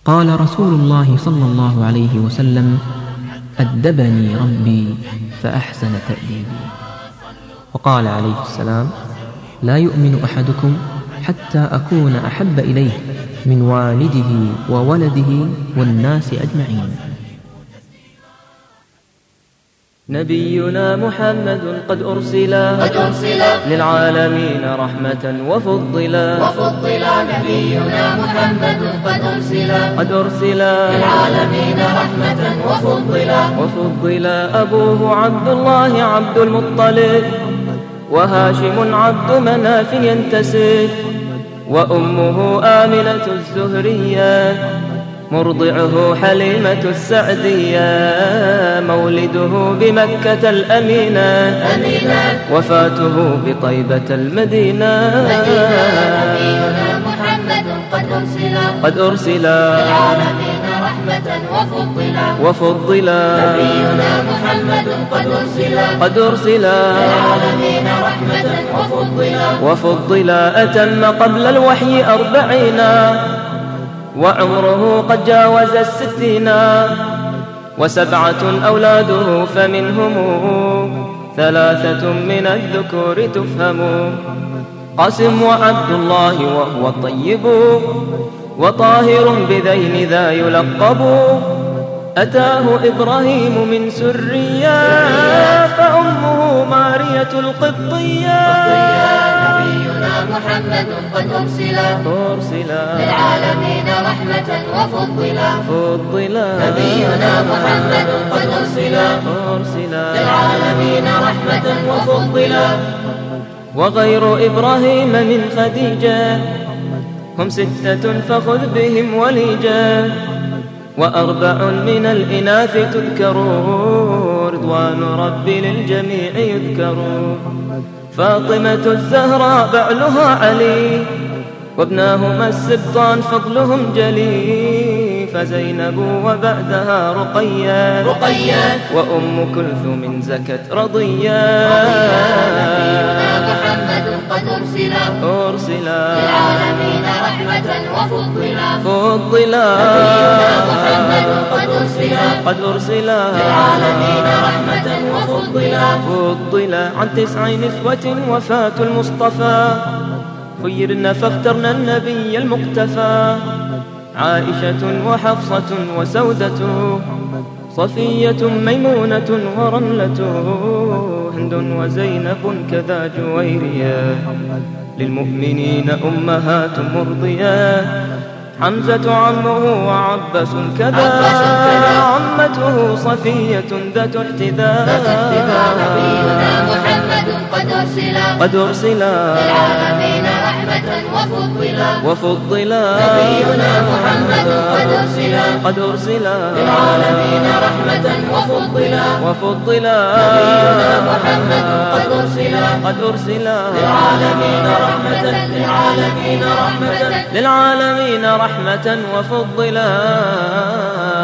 قال رسول الله صلى الله عليه وسلم: أدبني ربي فأحسن تأديبي. وقال عليه السلام: لا يؤمن أحدكم حتى أكون أحب إليه من والده وولده والناس أجمعين. نبينا محمد قد أرسل للعالمين رحمة وفضلا. نبينا محمد قد أرسل للعالمين رحمة وفضلا. أبوه عبد الله عبد المطلب، وهاشم عبد مناف ينتسب، وأمه آمنة الزهرية، مرضعه حليمة السعدية، مولده بمكة الأمينة، وفاته بطيبة المدينة. نبينا محمد قد أرسل للعالمين رحمة وفضلا. نبينا محمد قد أرسل للعالمين رحمة وفضلا. أتم قبل الوحي 40، وعمره قد جاوز 60، و7 أولاده فمنهم 3 من الذكور تفهم: قاسم وعبد الله وهو الطيب، وطاهر بذين ذا يلقب. أتاه إبراهيم من سرية، فأمه مارية القبطية. نبينا محمد قد أرسل للعالمين رحمة وفضلا. نبينا محمد قد أرسل للعالمين رحمة وفضلا. وغير إبراهيم من خديجة هم 6 فخذ بهم وليجا، و4 من الإناث تذكر، رضوان ربي للجميع يذكر. فاطمة الزهراء بعلها علي، وابناهما السبطان فضلهم جلي. فزينب وبعدها رقية، وأم كلثوم زكت رضية. نبينا محمد قد أرسل للعالمين رحمة وفضلا. نبينا محمد قد أرسل للعالمين رحمة وفضلا. عن 9 نسوة وفاة المصطفى، خيرن فاخترنا النبي المقتفى: عائشة وحفصة وسودة، صفية ميمونة ورملة، هند وزينب كذا جويريا، للمؤمنين أمهات مرضيا. حمزة عمه وعباس كذا، عمته صفية ذات احتذاء. نبينا محمد قد أرسل للعالمين رحمة وفضلا. نبينا محمد قد أرسل للعالمين رحمة وفضلا. نبينا محمد قد أرسل للعالمين رحمة وفضلا.